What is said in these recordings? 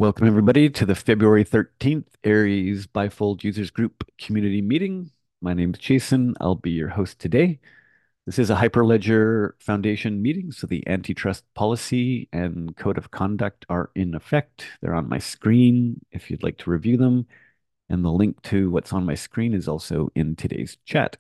Welcome, everybody, to the February 13th Aries Bifold Users Group Community Meeting. My name is Jason. I'll be your host today. This is a Hyperledger Foundation meeting, so the antitrust policy and code of conduct are in effect. They're on my screen if you'd like to review them, and the link to what's on my screen is also in today's chat.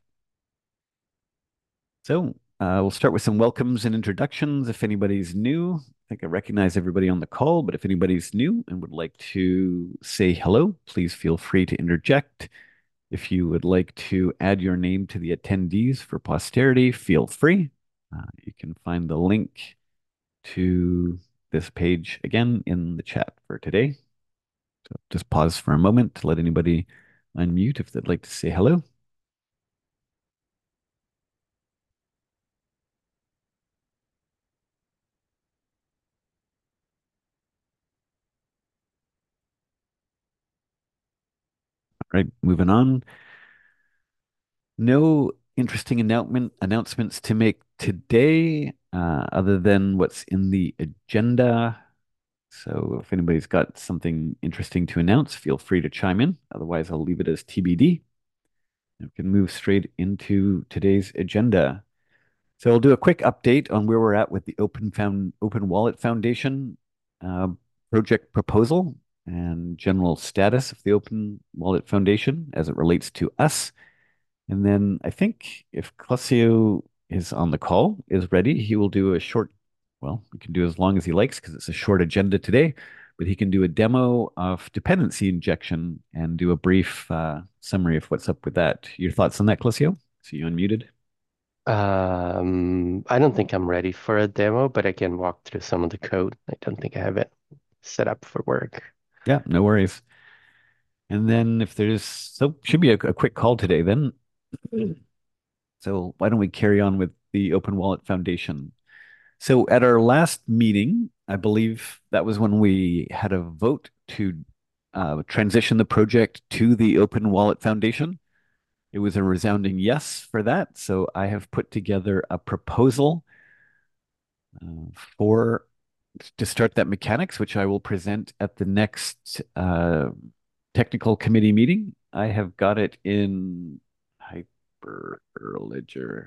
We'll start with some welcomes and introductions. If anybody's new, I think I recognize everybody on the call, but if anybody's new and would like to say hello, please feel free to interject. If you would like to add your name to the attendees for posterity, feel free. You can find the link to this page again in the chat for today. So just pause for a moment to let anybody unmute if they'd like to say hello. All right, moving on. No interesting announcements to make today, other than what's in the agenda. So if anybody's got something interesting to announce, feel free to chime in. Otherwise, I'll leave it as TBD. We can move straight into today's agenda. So I'll do a quick update on where we're at with the Open Wallet Foundation uh, project proposal and general status of the Open Wallet Foundation as it relates to us. And then I think if Clesio is on the call, is ready, he will do a short, well, he can do as long as he likes because it's a short agenda today, but he can do a demo of dependency injection and do a brief summary of what's up with that. Your thoughts on that, Clesio? So you unmuted? I don't think I'm ready for a demo, but I can walk through some of the code. I don't think I have it set up for work. Yeah, no worries. And then if there's, so should be a quick call today then. So why don't we carry on with the Open Wallet Foundation? So at our last meeting, I believe that was when we had a vote to transition the project to the Open Wallet Foundation. It was a resounding yes for that. So I have put together a proposal for to start that mechanics, which I will present at the next technical committee meeting. I have got it in Hyperledger.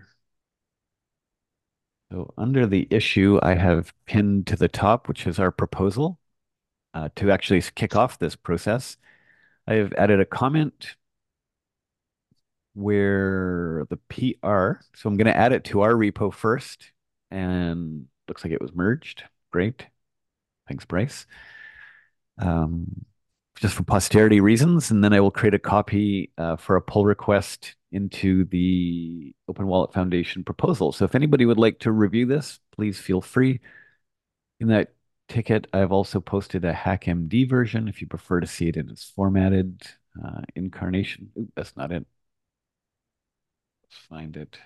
So under the issue, I have pinned to the top, which is our proposal to actually kick off this process. I have added a comment where the PR, so I'm going to add it to our repo first, and looks like it was merged. Great. Thanks, Bryce. Um, just for posterity reasons, and then I will create a copy for a pull request into the Open Wallet Foundation proposal. So if anybody would like to review this, please feel free. In that ticket, I've also posted a HackMD version if you prefer to see it in its formatted incarnation. Ooh, that's not it. Let's find it.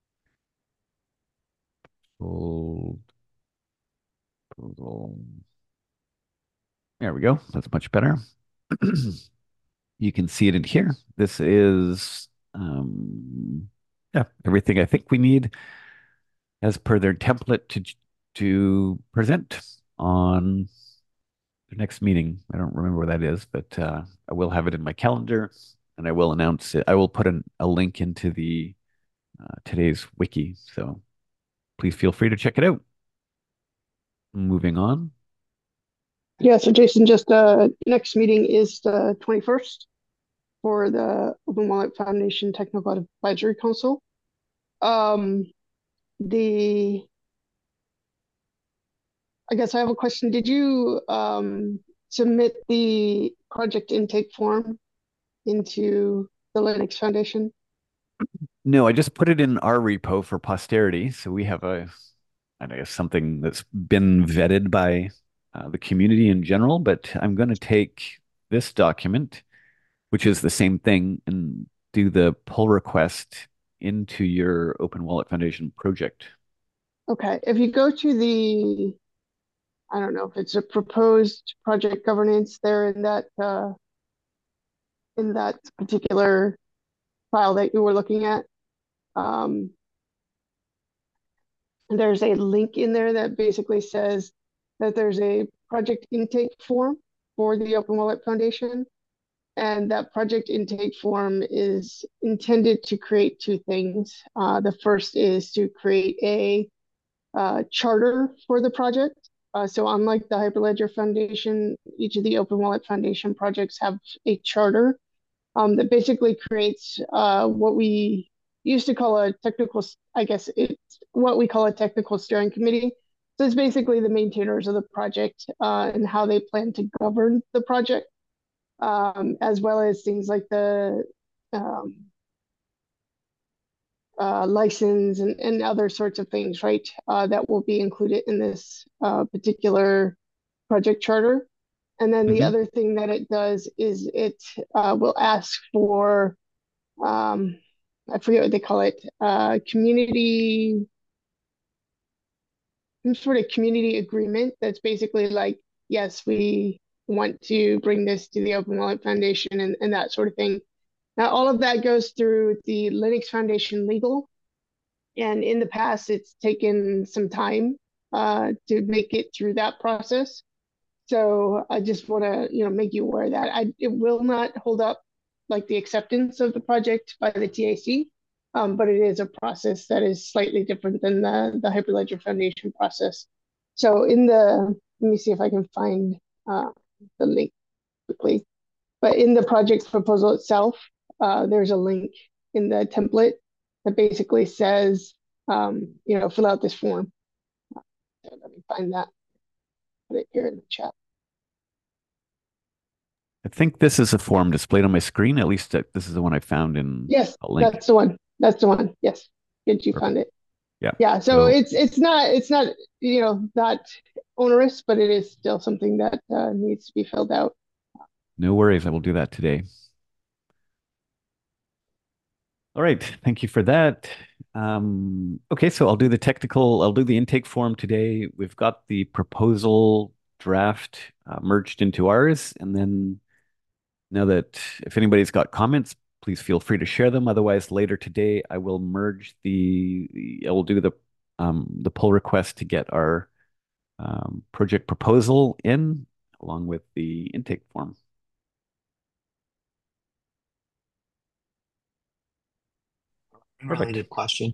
Full proposal. There we go. That's much better. You can see it in here. This is, yeah, everything I think we need as per their template to present on the next meeting. I don't remember where that is, but I will have it in my calendar and I will announce it. I will put a link into the today's wiki. So please feel free to check it out. Moving on. Yeah, so Jason, just next meeting is the 21st for the Open Wallet Foundation Technical Advisory Council. Um, the I guess I have a question. Did you submit the project intake form into the Linux Foundation? No, I just put it in our repo for posterity. So we have I guess something that's been vetted by the community in general, but I'm going to take this document, which is the same thing, and do the pull request into your Open Wallet Foundation project. Okay, if you go to I don't know if it's a proposed project governance there in that particular file that you were looking at. Um, there's a link in there that basically says that there's a project intake form for the Open Wallet Foundation. And that project intake form is intended to create two things. The first is to create a charter for the project. So unlike the Hyperledger Foundation, each of the Open Wallet Foundation projects have a charter that basically creates what we used to call a technical, I guess it's what we call a technical steering committee. So it's basically the maintainers of the project and how they plan to govern the project, as well as things like the um, license and other sorts of things, right? That will be included in this particular project charter. And then the Mhm. other thing that it does is it will ask for, I forget what they call it, community, some sort of community agreement that's basically like, yes, we want to bring this to the Open Wallet Foundation and that sort of thing. Now, all of that goes through the Linux Foundation legal. And in the past, it's taken some time to make it through that process. So I just want to, make you aware that it will not hold up like the acceptance of the project by the TAC, but it is a process that is slightly different than the Hyperledger Foundation process. So let me see if I can find the link quickly. But in the project proposal itself, there's a link in the template that basically says, fill out this form. So let me find that, put it here in the chat. I think this is a form displayed on my screen. At least this is the one I found in Yes, a link. that's the one. That's the one. Yes, good, you found it. Yeah. Yeah. So it's not that onerous, but it is still something that needs to be filled out. No worries. I will do that today. All right. Thank you for that. Okay, so I'll do the intake form today. We've got the proposal draft merged into ours. And then now that if anybody's got comments, please feel free to share them. Otherwise, later today, I will merge I will do the pull request to get our project proposal in along with the intake form. Related question.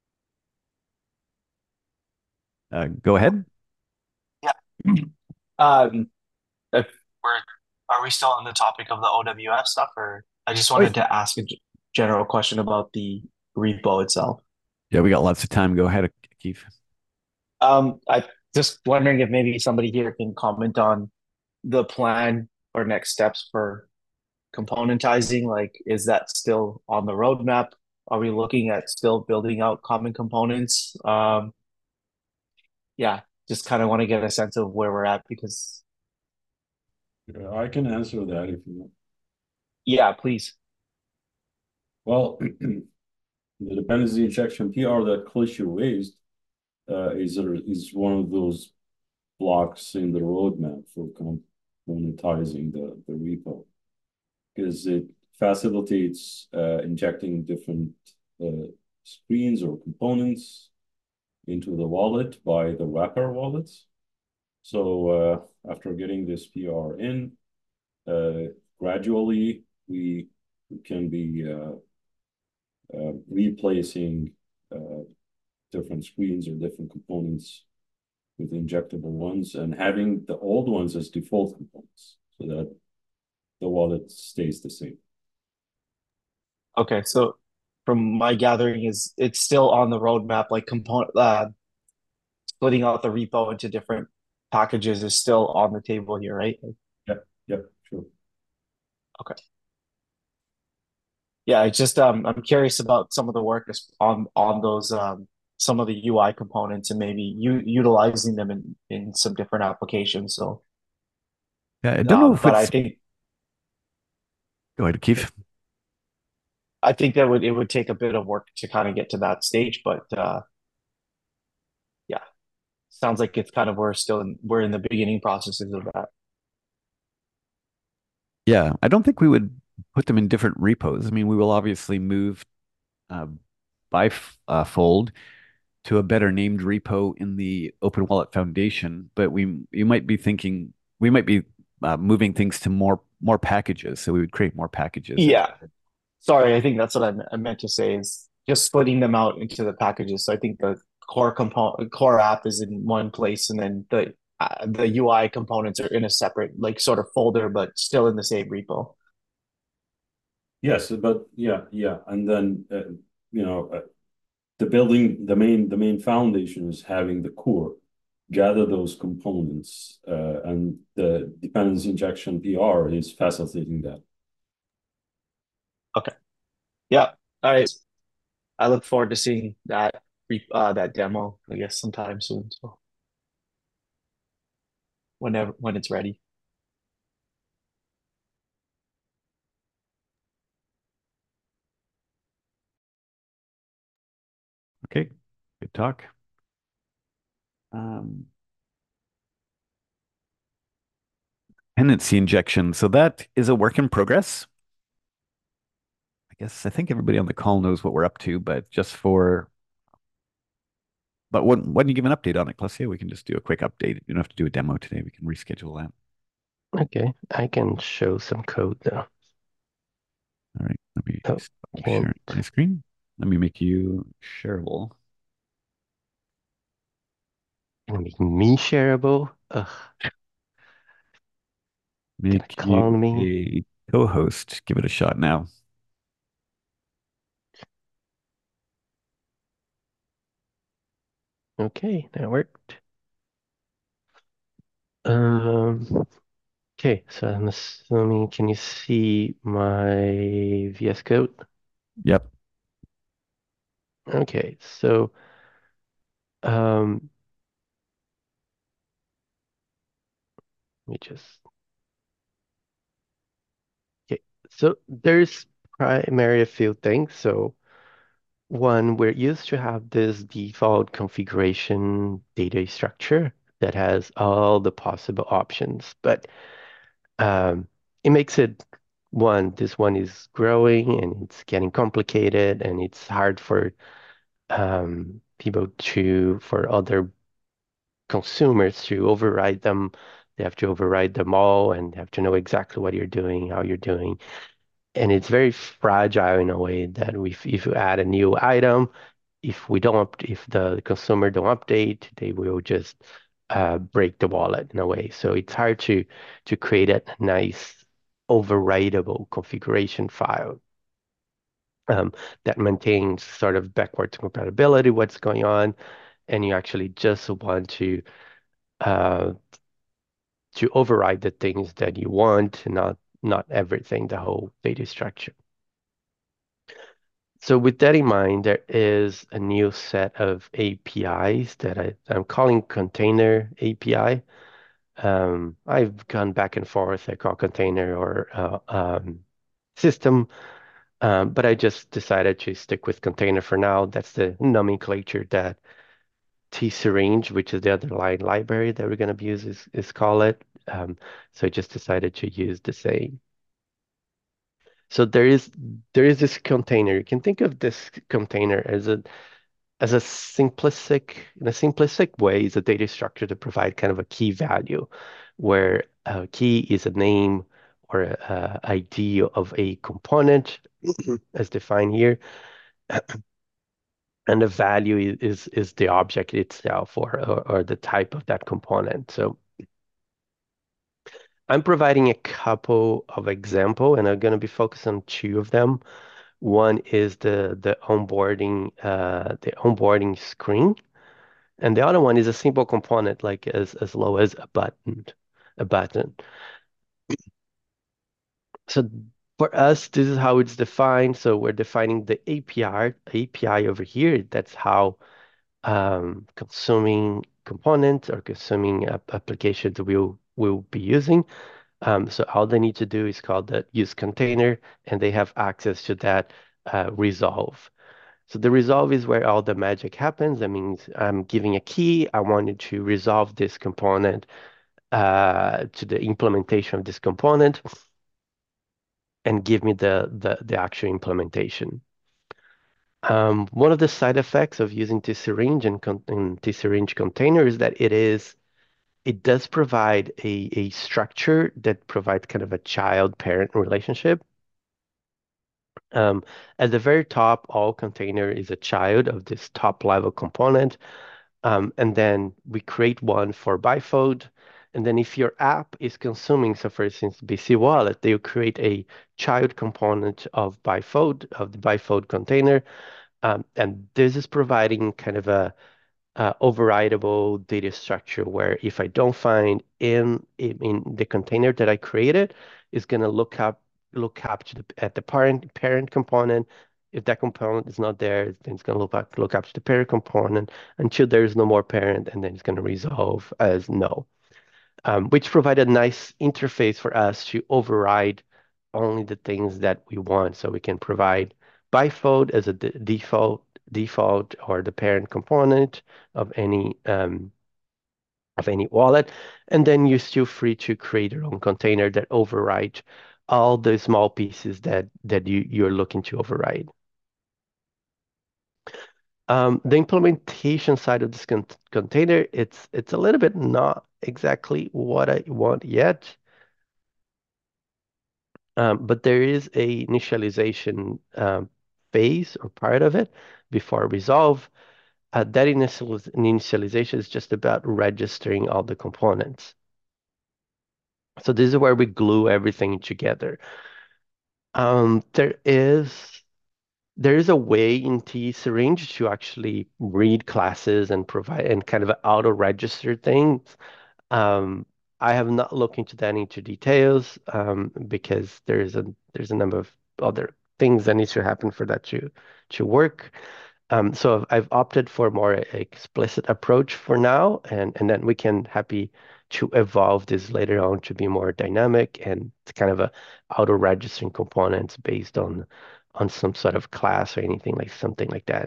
Go ahead. Yeah. Um, if are we still on the topic of the OWF stuff, or I just wanted to ask a general question about the repo itself. Yeah, we got lots of time. Go ahead, Keith. I just wondering if maybe somebody here can comment on the plan or next steps for componentizing. Like, is that still on the roadmap? Are we looking at still building out common components? Yeah, just kind of want to get a sense of where we're at because Yeah, I can answer that if you want. yeah, please. Well, the dependency injection PR that Klishi raised is one of those blocks in the roadmap for monetizing the repo because it facilitates injecting different screens or components into the wallet by the wrapper wallets. So after getting this PR in, gradually we can be replacing different screens or different components with injectable ones and having the old ones as default components so that the wallet stays the same. Okay, so from my gathering is it's still on the roadmap, like splitting out the repo into different packages is still on the table here, right? Yep, sure. Okay. Yeah, it's just I'm curious about some of the work on those some of the UI components and maybe utilizing them in some different applications. So Yeah, I don't know if but it's. Go ahead, Keith. I think that it would take a bit of work to kind of get to that stage, but yeah, sounds like it's kind of we're in the beginning processes of that. Yeah, I don't think we would put them in different repos. I mean, we will obviously move uh, by fold to a better named repo in the Open Wallet Foundation, but we might be moving things to more packages. So we would create more packages. Yeah. Sorry, I think that's what I meant to say is just splitting them out into the packages. So I think the core app is in one place, and then the UI components are in a separate like sort of folder, but still in the same repo. Yes, but yeah, and then the main foundation is having the core gather those components, and the dependency injection PR is facilitating that. Okay. Yeah. All right. I look forward to seeing that demo, I guess, sometime soon. So when it's ready. Okay, good talk. Um, Dependency injection. So that is a work in progress. I think everybody on the call knows what we're up to, but when you give an update on it, Claudia, we can just do a quick update. You don't have to do a demo today. We can reschedule that. Okay, I can show some code now. All right, let me Oh, stop can't. sharing my screen. Let me make you shareable. Gonna make me shareable. Ugh, gonna Make clone you me. a co-host. Give it a shot now. Okay, that worked. Okay, so I'm assuming, can you see my VS Code? Yep. Okay, so um, let me just, okay, so there's primary a few things. So one, we're used to have this default configuration data structure that has all the possible options, but um, it makes it this one is growing and it's getting complicated and it's hard for for other consumers to override them. They have to override them all and have to know exactly what you're doing, how you're doing. And it's very fragile in a way that if you add a new item, if the consumer don't update, they will just break the wallet in a way. So it's hard to create a nice overwritable configuration file that maintains sort of backwards compatibility, what's going on, and you actually just want uh, to override the things that you want, not everything, the whole data structure. So with that in mind, there is a new set of APIs that I'm calling container API. I've gone back and forth. I call container or system, but I just decided to stick with container for now. That's the nomenclature that tsyringe, which is the underlying library that we're going to use, is call it. So I just decided to use the same. So there is this container. You can think of this container as a simplistic way is a data structure to provide kind of a key value, where a key is a name or a ID of a component as defined here, and the value is the object itself or the type of that component. So I'm providing a couple of example, and I'm going to be focused on two of them. One is the onboarding screen, and the other one is a simple component like as low as a button. So for us, this is how it's defined. So we're defining the API over here. That's how consuming components or consuming applications will be using. So all they need to do is call the use container, and they have access to that resolve. So the resolve is where all the magic happens. That means I'm giving a key. I wanted to resolve this component to the implementation of this component and give me the actual implementation. One of the side effects of using T-Syringe and T-Syringe container is that it is it does provide a structure that provides kind of a child-parent relationship. At the very top, all container is a child of this top level component. And then we create one for Bifold. And then if your app is consuming, so for instance, BC Wallet, they'll create a child component of Bifold, of the Bifold container. And this is providing kind of a overridable data structure where if I don't find in the container that I created, it's going to look up at the parent component. If that component is not there, then it's going to look up to the parent component until there is no more parent, and then it's going to resolve as no, which provide a nice interface for us to override only the things that we want. So we can provide bifold as a default or the parent component of any wallet, and then you're still free to create your own container that override all the small pieces that you're looking to override. The implementation side of this container, it's a little bit not exactly what I want yet. But there is a initialization phase or part of it before resolve. That initialization is just about registering all the components. So this is where we glue everything together. There is a way in T-Syringe to actually read classes and provide and kind of auto-register things. I have not looked into details because there's a number of other things that needs to happen for that to work. So I've opted for a more explicit approach for now, and then we can happy to evolve this later on to be more dynamic and it's kind of a auto-registering components based on some sort of class or anything like something like that.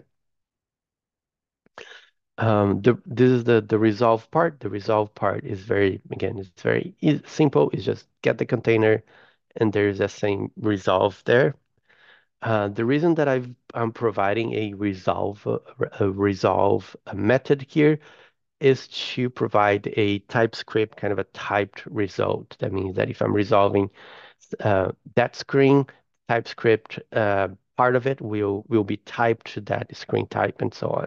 This is the resolve part. The resolve part is it's very simple. It's just get the container and there's the same resolve there. The reason that I'm providing a resolve method here is to provide a TypeScript kind of a typed result. That means that if I'm resolving that screen, TypeScript part of it will be typed to that screen type and so on.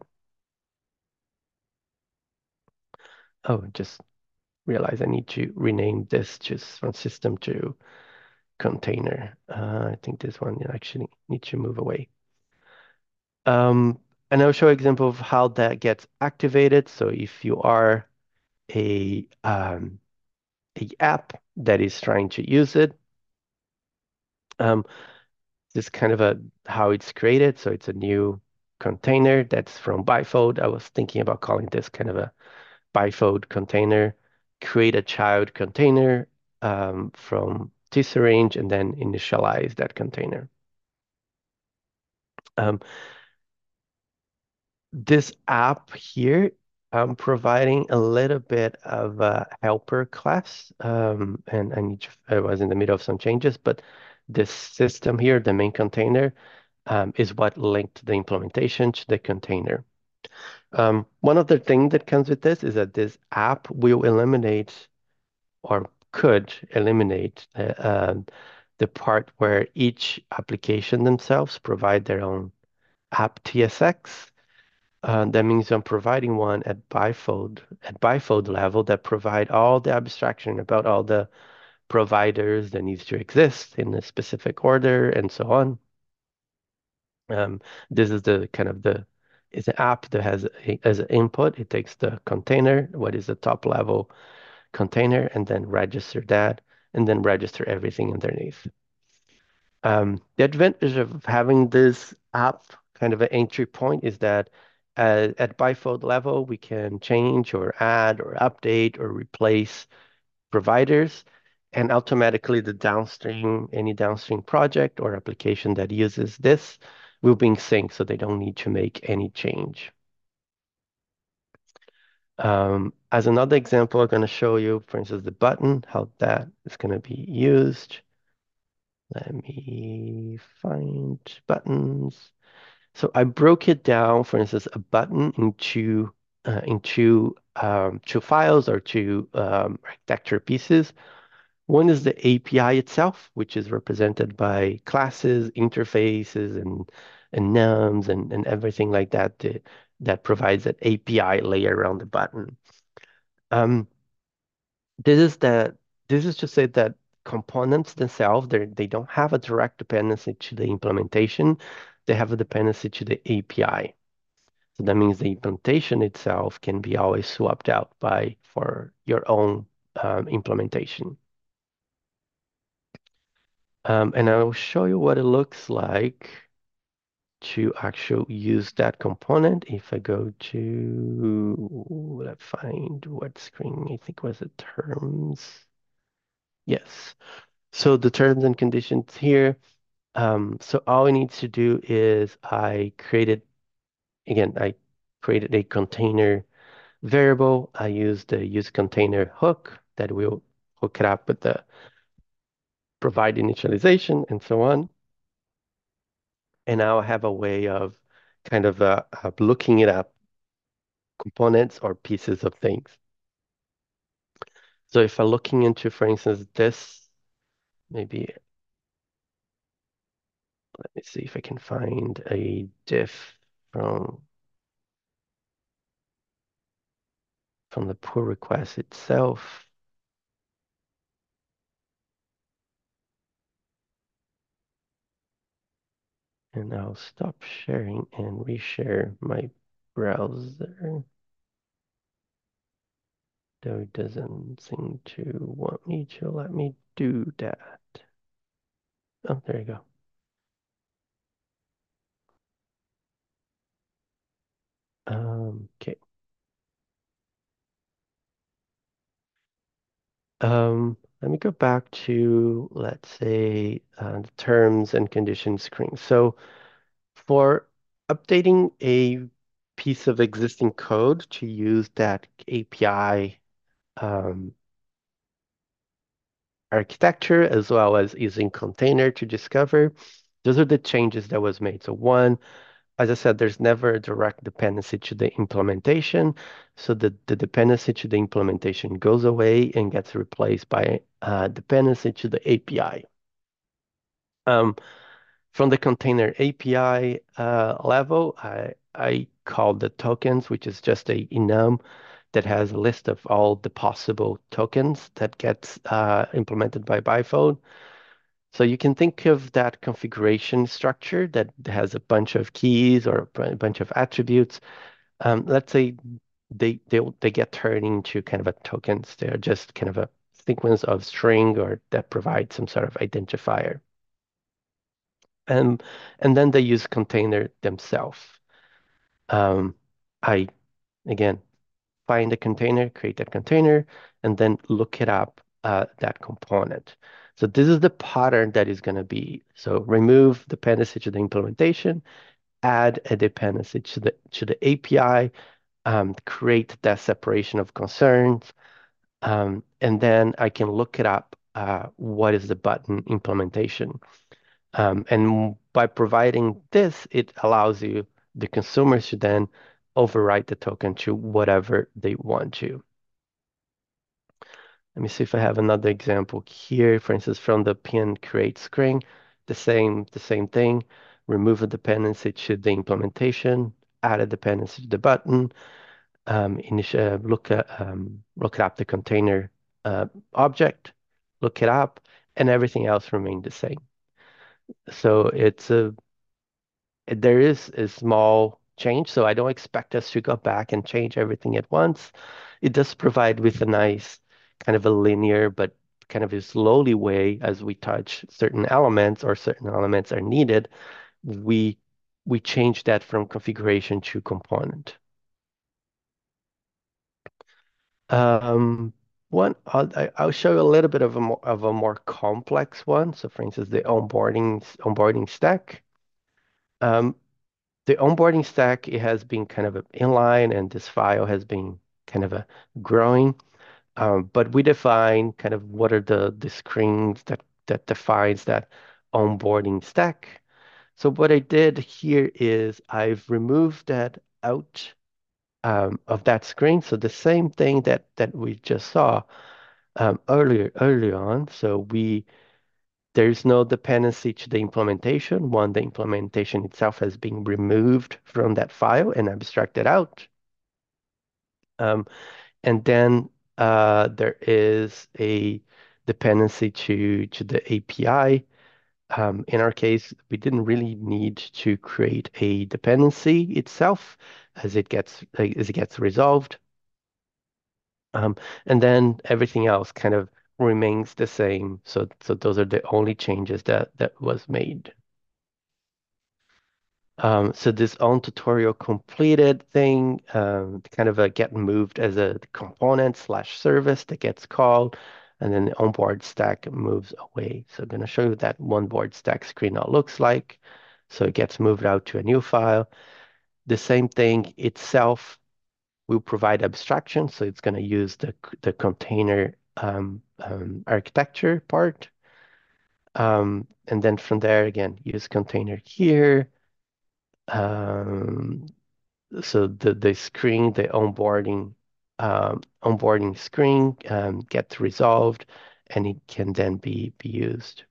Oh, just realize I need to rename this just from system to container. I think this one actually needs to move away. And I'll show an example of how that gets activated. So if you are a app that is trying to use it, this is kind of how it's created. So it's a new container that's from Bifold. I was thinking about calling this kind of a Bifold container, create a child container from T-Syringe and then initialize that container. This app here, I'm providing a little bit of a helper class, and I was in the middle of some changes, but this system here, the main container, is what linked the implementation to the container. One of the things that comes with this is that this app will eliminate or could eliminate the part where each application themselves provide their own app TSX. That means I'm providing one at bifold level that provide all the abstraction about all the providers that needs to exist in a specific order and so on. This is it's an app that has as an input, it takes the container, what is the top level container, and then register that, and then register everything underneath. The advantage of having this app kind of an entry point is that at bifold level, we can change or add or update or replace providers, and automatically any downstream project or application that uses this will be in sync, so they don't need to make any change. As another example, I'm going to show you, for instance, the button, how that is going to be used. Let me find buttons. So I broke it down, for instance, a button into two files or two architecture pieces. One is the API itself, which is represented by classes, interfaces, and nums and everything like that that provides that API layer around the button. Um, this is the this is to say that components themselves, they don't have a direct dependency to the implementation. They have a dependency to the API. So that means the implementation itself can be always swapped out by for your own implementation. And I'll show you what it looks like to actually use that component. If I go to, let's find what screen, I think was the terms. Yes. So the terms and conditions here. So all I need to do is I created a container variable. I use the use container hook that will hook it up with the provide initialization and so on. And now I have a way of kind of looking it up components or pieces of things. So if I'm looking into, for instance, this, maybe let me see if I can find a diff from the pull request itself. And I'll stop sharing and reshare my browser. Though it doesn't seem to want me to let me do that. Oh, there you go. Okay. Let me go back to, let's say, the terms and conditions screen. So for updating a piece of existing code to use that API architecture, as well as using container to discover, those are the changes that was made. So one, as I said, there's never a direct dependency to the implementation. So the dependency to the implementation goes away and gets replaced by dependency to the API. From the container API level, I call the tokens, which is just a enum that has a list of all the possible tokens that gets implemented by Bifold. So you can think of that configuration structure that has a bunch of keys or a bunch of attributes. Let's say they get turned into kind of a tokens. They're just kind of a sequence of string or that provide some sort of identifier. And then they use container themselves. I again find a container, create that container, and then look it up that component. So this is the pattern that is going to be. So remove dependency to the implementation, add a dependency to the API, create that separation of concerns, and then I can look it up. What is the button implementation? And by providing this, it allows the consumers to then overwrite the token to whatever they want to. Let me see if I have another example here. For instance, from the pin create screen, the same thing. Remove a dependency to the implementation, add a dependency to the button, look it up the container object, look it up, and everything else remained the same. So there is a small change, so I don't expect us to go back and change everything at once. It does provide with a nice kind of a linear, but kind of a slowly way as we touch certain elements or certain elements are needed, we change that from configuration to component. Um, I'll show you a little bit of a more complex one. So for instance, the onboarding stack. Um, the onboarding stack, it has been kind of inline, and this file has been kind of a growing. But we define kind of what are the screens that defines that onboarding stack. So what I did here is I've removed that out of that screen. So the same thing that we just saw earlier on. So there's no dependency to the implementation. One, the implementation itself has been removed from that file and abstracted out. And then there is a dependency to the API. In our case, we didn't really need to create a dependency itself as it gets resolved. And then everything else kind of remains the same. So those are the only changes that was made. So this on tutorial completed thing kind of get moved as a component/service that gets called, and then the onboard stack moves away. So I'm going to show you what that onboard stack screen now looks like. So it gets moved out to a new file. The same thing itself will provide abstraction. So it's going to use the container architecture part. And then from there, again, use container here. So the screen, the onboarding screen gets resolved, and it can then be used.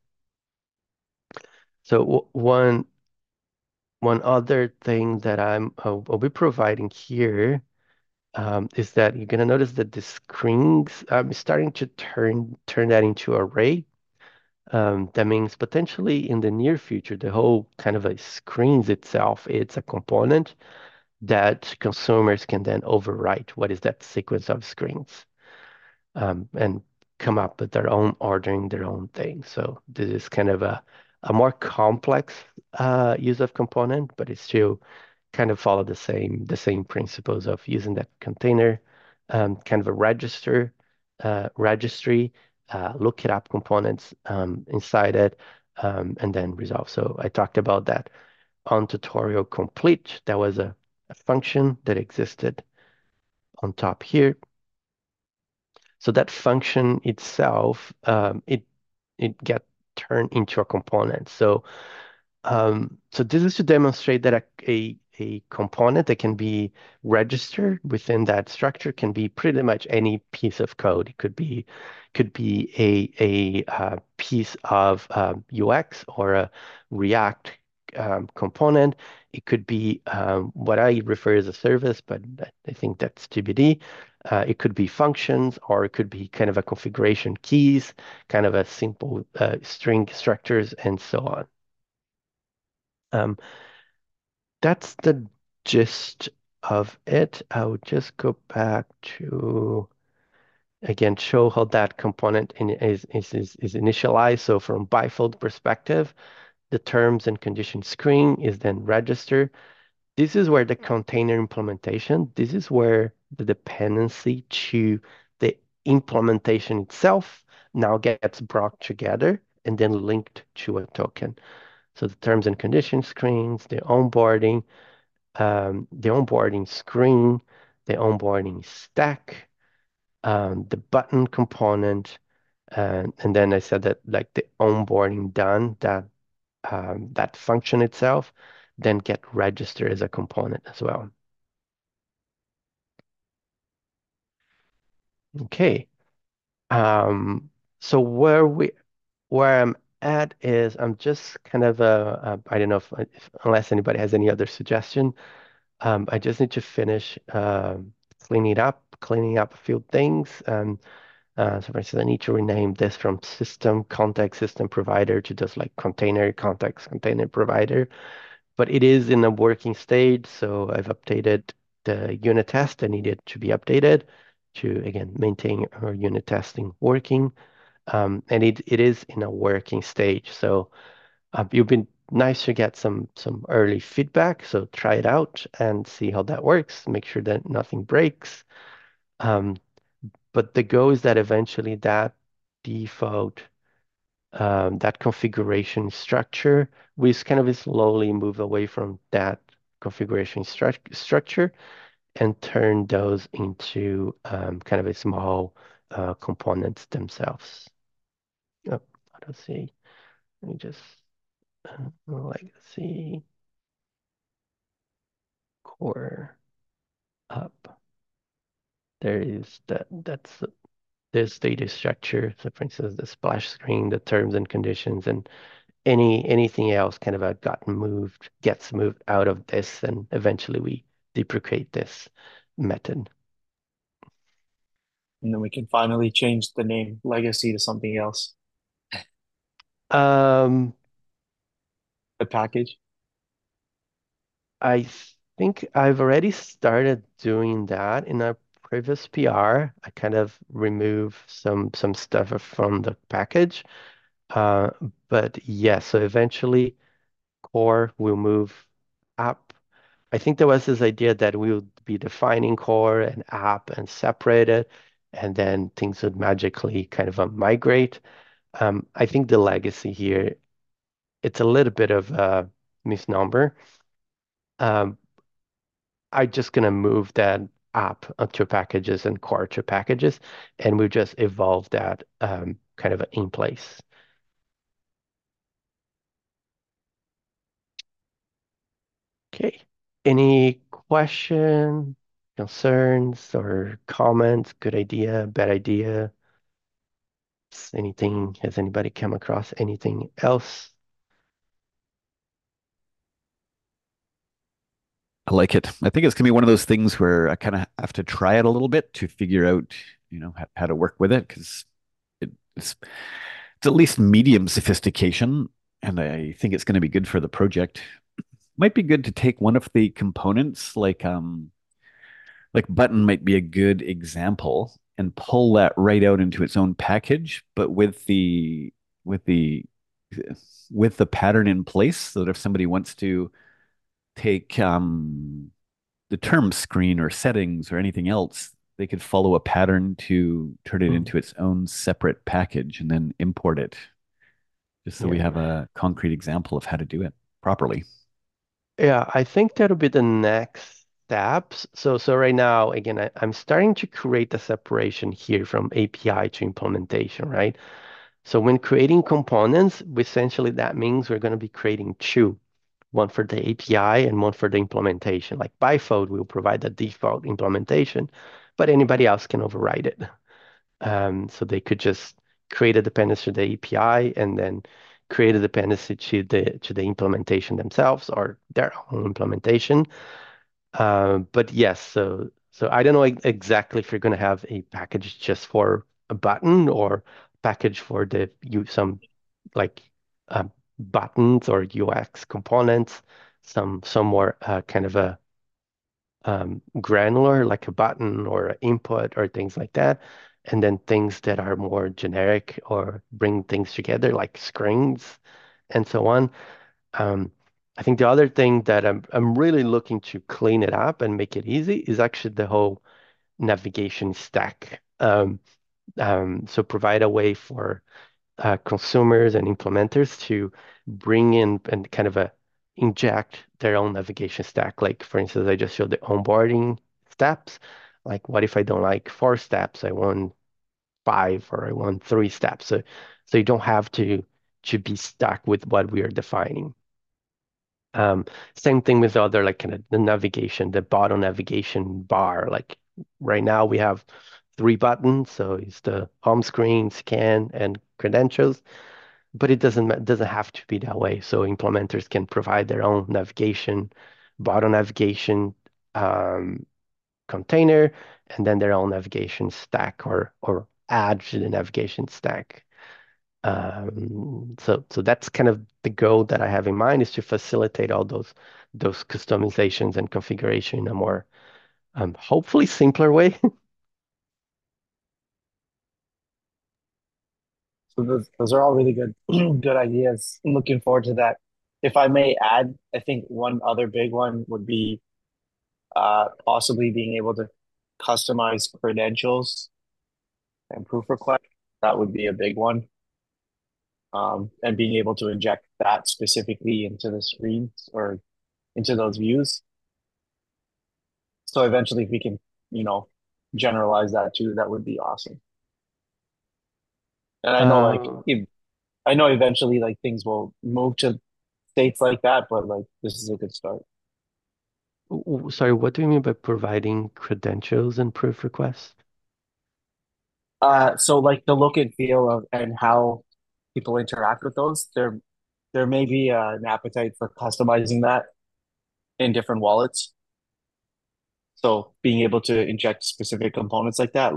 So one other thing that I'll be providing here is that you're gonna notice that the screens I'm starting to turn that into array. That means potentially in the near future, the whole kind of a screens itself, it's a component that consumers can then overwrite what is that sequence of screens and come up with their own ordering, their own thing. So this is kind of a more complex use of component, but it still kind of follow the same principles of using that container, kind of a registry, look it up components inside it, and then resolve. So I talked about that on tutorial complete. That was a function that existed on top here. So that function itself, it get turned into a component. So this is to demonstrate that a component that can be registered within that structure can be pretty much any piece of code. It could be a piece of UX or a React component. It could be what I refer as a service, but I think that's TBD. It could be functions, or it could be kind of a configuration keys, kind of a simple string structures, and so on. Um, that's the gist of it. I would just go back to again show how that component is initialized. So from bifold perspective, the terms and conditions screen is then registered. This is where the container implementation, this is where the dependency to the implementation itself now gets brought together and then linked to a token. So the terms and conditions screens, the onboarding screen, the onboarding stack, the button component, and then I said that like the onboarding done, that function itself, then get registered as a component as well. Okay. So where I'm at is I'm just kind of I don't know if unless anybody has any other suggestion. I just need to finish cleaning up a few things. So for instance, I need to rename this from system context system provider to just like container context container provider. But it is in a working stage, so I've updated the unit test that needed to be updated to again maintain our unit testing working. And it is in a working stage. So you've been nice to get some early feedback. So try it out and see how that works. Make sure that nothing breaks. Um, but the goal is that eventually that default, that configuration structure, we kind of slowly move away from that configuration structure and turn those into kind of a small components themselves. Oh, I don't see. Let me just legacy core. up. There is that's this data structure. So for instance, the splash screen, the terms and conditions, and anything else kind of gets moved out of this, and eventually we deprecate this method. And then we can finally change the name legacy to something else. Um, The package. I think I've already started doing that in a previous PR. I kind of remove some stuff from the package. Uh, but yeah, so eventually core will move up. I think there was this idea that we would be defining core and app and separate it, and then things would magically kind of migrate. I think the legacy here, it's a little bit of a misnomer. Um, I'm just gonna move that app to packages and core to packages, and we just evolve that kind of in place. Okay. Any question, concerns, or comments? Good idea, bad idea? Anything, has anybody come across anything else? I like it. I think it's gonna be one of those things where I kind of have to try it a little bit to figure out, how to work with it because it's at least medium sophistication, and I think it's going to be good for the project. Might be good to take one of the components, like button might be a good example, and pull that right out into its own package, but with the with the pattern in place, so that if somebody wants to take the term screen or settings or anything else, they could follow a pattern to turn it Mm, into its own separate package and then import it, just so we yeah. have a concrete example of how to do it properly. Yeah, I think that'll be the next steps. So right now, again, I'm starting to create the separation here from API to implementation, right? So when creating components, essentially that means we're going to be creating two, one for the API and one for the implementation. Like by default, we'll provide the default implementation, but anybody else can override it. So they could just create a dependency to the API and then create a dependency to the implementation themselves or their own implementation. But yes, so I don't know exactly if you're going to have a package just for a button or package for the you some like uh, buttons or UX components, some more kind of a granular, like a button or an input or things like that. And then things that are more generic or bring things together, like screens and so on. Um, I think the other thing that I'm really looking to clean it up and make it easy is actually the whole navigation stack. So provide a way for consumers and implementers to bring in and kind of inject their own navigation stack. Like for instance, I just showed the onboarding steps. Like what if I don't like 4 steps? I want 5 or I want 3 steps. So you don't have to be stuck with what we are defining. Um, Same thing with other like kind of the navigation, the bottom navigation bar. Like right now we have 3 buttons, so it's the home screen, scan, and credentials. But it doesn't have to be that way. So implementers can provide their own navigation, bottom navigation um, container, and then their own navigation stack or add to the navigation stack. So that's kind of the goal that I have in mind is to facilitate all those customizations and configuration in a more hopefully simpler way. So those are all really good good ideas. I'm looking forward to that. If I may add, I think one other big one would be possibly being able to customize credentials and proof request. That would be a big one. And being able to inject that specifically into the screens or into those views. So eventually, if we can, you know, generalize that too, that would be awesome. And I know, like, Uh, I know eventually, like, things will move to states like that, but like, this is a good start. Sorry, what do you mean by providing credentials and proof requests? So like the look and feel of and how people interact with those, there may be an appetite for customizing that in different wallets. So being able to inject specific components like that,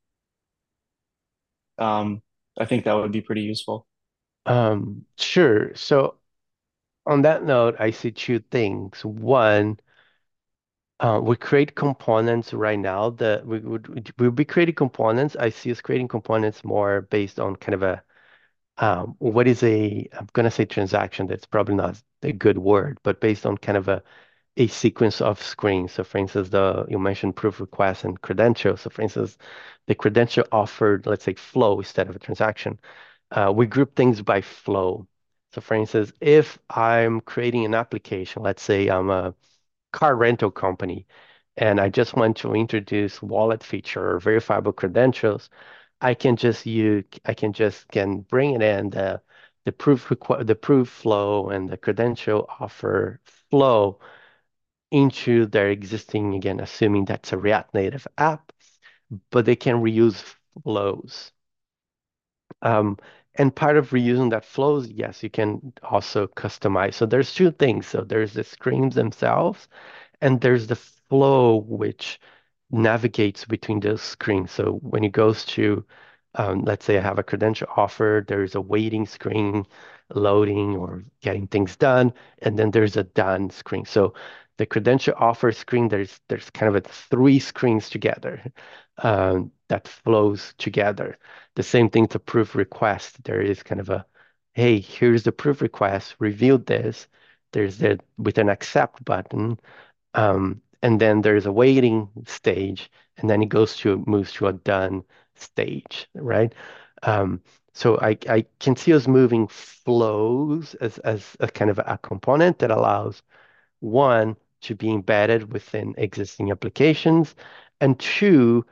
um, I think that would be pretty useful. Sure. So on that note, I see two things. One, we create components right now that we'll be creating components. I see us creating components more based on kind of a what is I'm gonna say transaction. That's probably not a good word, but based on kind of a sequence of screens. So for instance, the you mentioned proof request and credential. So for instance, the credential offered, let's say, flow instead of a transaction. We group things by flow. So for instance, if I'm creating an application, let's say I'm a car rental company, and I just want to introduce wallet feature or verifiable credentials, I can just can bring it in the proof flow and the credential offer flow into their existing, again, assuming that's a React Native app, but they can reuse flows. Um, and part of reusing that flows, yes, you can also customize. So there's two things. So there's the screens themselves, and there's the flow which navigates between those screens. So when it goes to, let's say I have a credential offer, there's a waiting screen, loading or getting things done, and then there's a done screen. So the credential offer screen, there's kind of a three screens together that flows together. The same thing to proof request. There is kind of a, hey, here's the proof request, review this. There's the with an accept button, and then there's a waiting stage, and then it moves to a done stage, right? Um, so I can see us moving flows as a kind of a component that allows one to be embedded within existing applications, and two,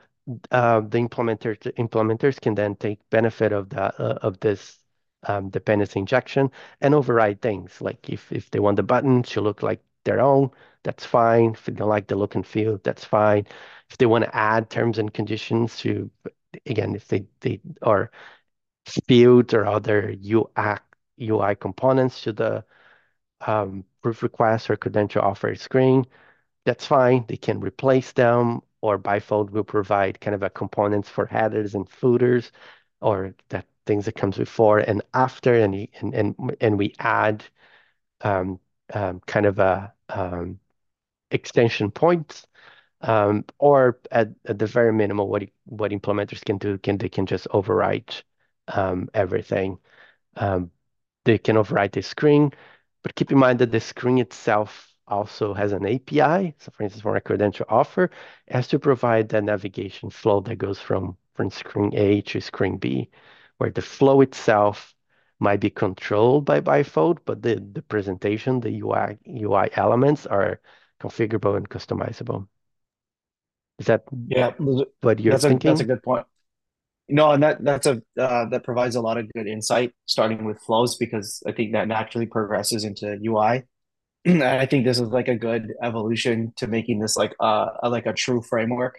the implementers can then take benefit of this dependency injection and override things. Like if they want the button to look like their own, that's fine. If they don't like the look and feel, that's fine. If they want to add terms and conditions to, again, if they or fields or other UI components to the proof request or credential offer screen, that's fine. They can replace them, or Bifold will provide kind of a components for headers and footers, or that things that comes before and after, and we add um, kind of a extension points, or at the very minimal, what implementers can do, they can just overwrite everything. Um, they can override the screen, but keep in mind that the screen itself also has an API. So for instance, for a credential offer, it has to provide the navigation flow that goes from screen A to screen B, where the flow itself might be controlled by Bifold, but the presentation, the UI elements are configurable and customizable. Is that Yeah, what you're that's a thinking? good point. No, and that provides a lot of good insight, starting with flows, because I think that naturally progresses into UI. And I think this is like a good evolution to making this like a true framework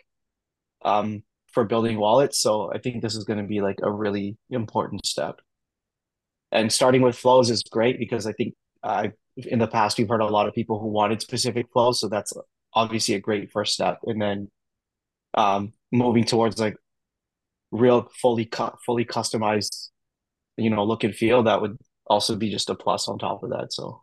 for building wallets. So I think this is going to be like a really important step. And starting with flows is great because I think in the past we've heard a lot of people who wanted specific flows, so that's obviously a great first step. And then moving towards like real fully customized, look and feel, that would also be just a plus on top of that. So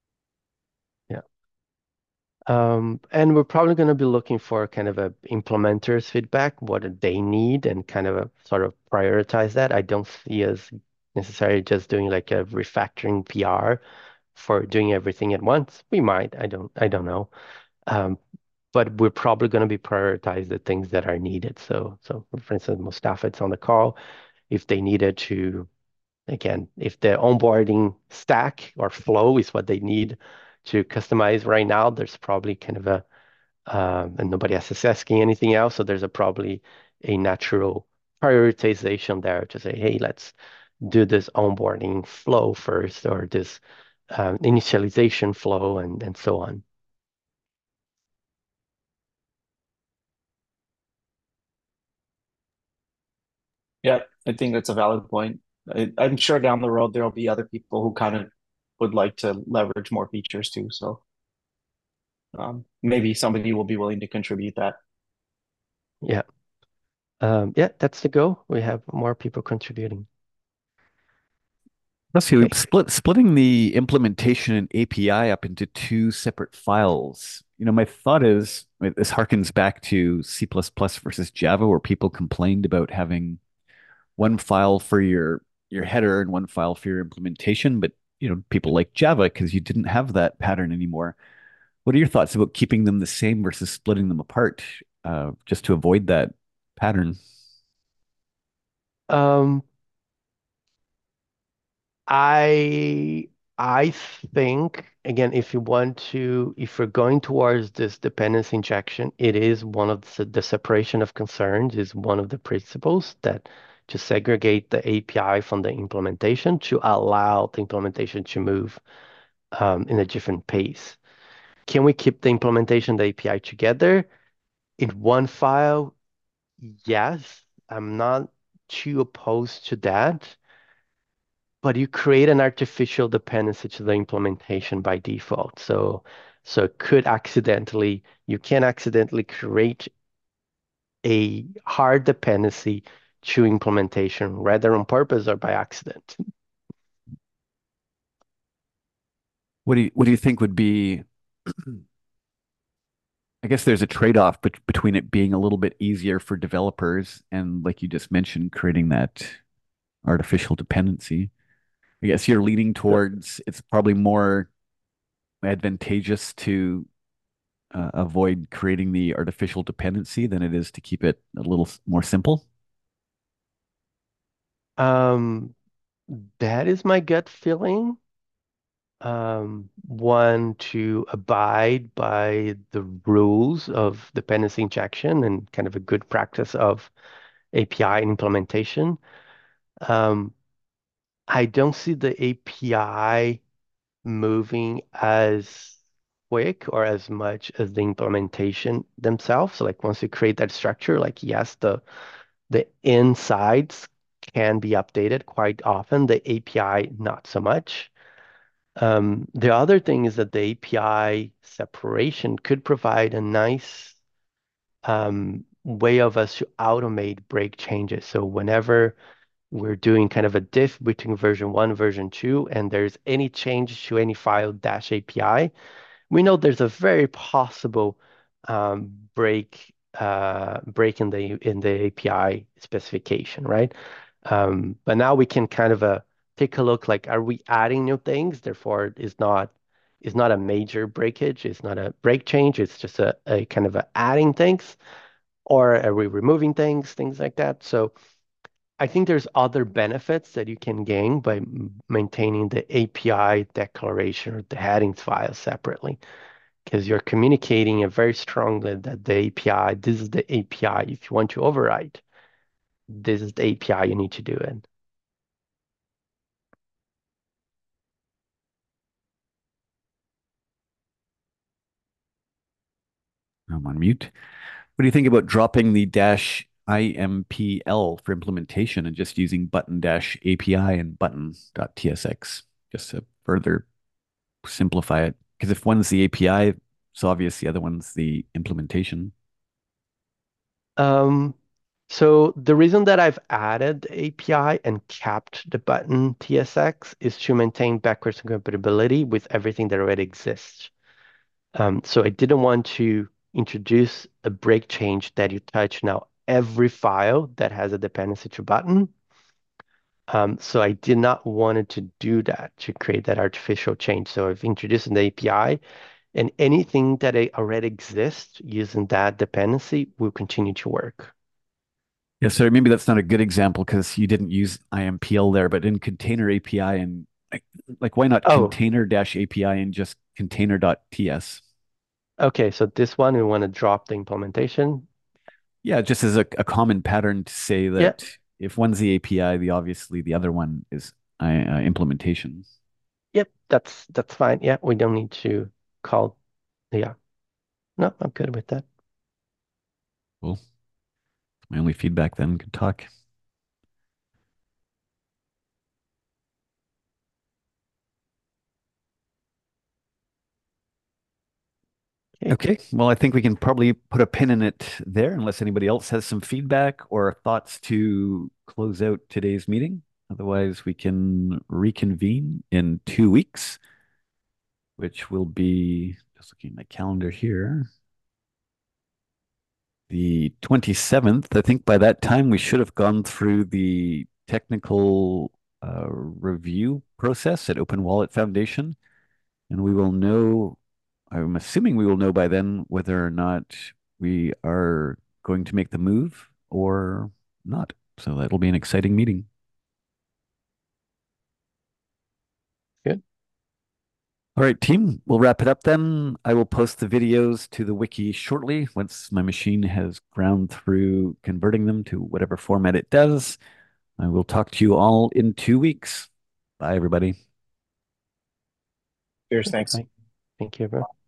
Yeah. And we're probably going to be looking for kind of a implementers feedback, what do they need, and kind of a sort of prioritize that. I don't see us necessarily just doing like a refactoring PR for doing everything at once. We might, I don't know. Um, but we're probably going to be prioritize the things that are needed. So for instance, Mustafa, it's on the call. If they needed to, again, if the onboarding stack or flow is what they need to customize right now, there's probably kind of a and nobody else is asking anything else. So there's probably a natural prioritization there to say, hey, let's do this onboarding flow first, or this initialization flow, and so on. Yeah, I think that's a valid point. I'm sure down the road there'll be other people who kind of would like to leverage more features too. So maybe somebody will be willing to contribute that. Yeah. Yeah, that's the goal. We have more people contributing. Let's see, Okay. splitting the implementation and API up into two separate files. My thought is this harkens back to C++ versus Java, where people complained about having one file for your header and one file for your implementation, but people like Java because you didn't have that pattern anymore. What are your thoughts about keeping them the same versus splitting them apart, just to avoid that pattern? Um, I I think again, if you're going towards this dependency injection, it is one of the separation of concerns is one of the principles that to segregate the API from the implementation to allow the implementation to move in a different pace. Can we keep the implementation, the API together in one file? Yes, I'm not too opposed to that. But you create an artificial dependency to the implementation by default. So you can accidentally create a hard dependency to implementation, rather on purpose or by accident. What do you think would be, I guess there's a trade-off between it being a little bit easier for developers and, like you just mentioned, creating that artificial dependency. I guess you're leaning So, towards it's probably more advantageous to avoid creating the artificial dependency than it is to keep it a little more simple. um, that is my gut feeling. One, to abide by the rules of dependency injection and kind of a good practice of API implementation. Um, I don't see the API moving as quick or as much as the implementation themselves. So like once you create that structure, like yes, the insides can be updated quite often, the API not so much. The other thing is that the API separation could provide a nice way of us to automate break changes. So whenever we're doing kind of a diff between version 1, version 2, and there's any change to any file dash API, we know there's a very possible break in the API specification, right? But now we can kind of take a look like, are we adding new things? Therefore, it's not a major breakage, it's not a break change, it's just a kind of adding things, or are we removing things like that. So I think there's other benefits that you can gain by maintaining the API declaration or the headings file separately, because you're communicating it very strongly that the API, this is the API. If you want to override, this is the API you need to do it. I'm on mute. What do you think about dropping the dash IMPL for implementation and just using button dash API and button.tsx just to further simplify it? Because if one's the API, it's obvious the other one's the implementation. Um, so the reason that I've added the API and capped the button TSX is to maintain backwards compatibility with everything that already exists. So I didn't want to introduce a break change that you touch now every file that has a dependency to button. So I did not want to do that to create that artificial change. So I've introduced an API, and anything that already exists using that dependency will continue to work. Yeah, so maybe that's not a good example because you didn't use IMPL there, but in container API and like why not Oh, container dash API and just container.ts? okay. So this one, we want to drop the implementation. Yeah, just as a common pattern to say Yeah, that if one's the API, obviously the other one is implementation. yep, that's fine. Yeah, we don't need to call. Yeah, no, I'm good with that. Cool. My only feedback then. Good talk. Okay, well, I think we can probably put a pin in it there unless anybody else has some feedback or thoughts to close out today's meeting. Otherwise, we can reconvene in 2 weeks, which will be, just looking at my calendar here, the 27th. I think by that time we should have gone through the technical review process at Open Wallet Foundation, and we will know, I'm assuming we will know by then whether or not we are going to make the move or not. So that'll be an exciting meeting. Good. All right, team, we'll wrap it up then. I will post the videos to the wiki shortly once my machine has ground through converting them to whatever format it does. I will talk to you all in 2 weeks. Bye, everybody. Cheers, thanks. Thank you, everyone.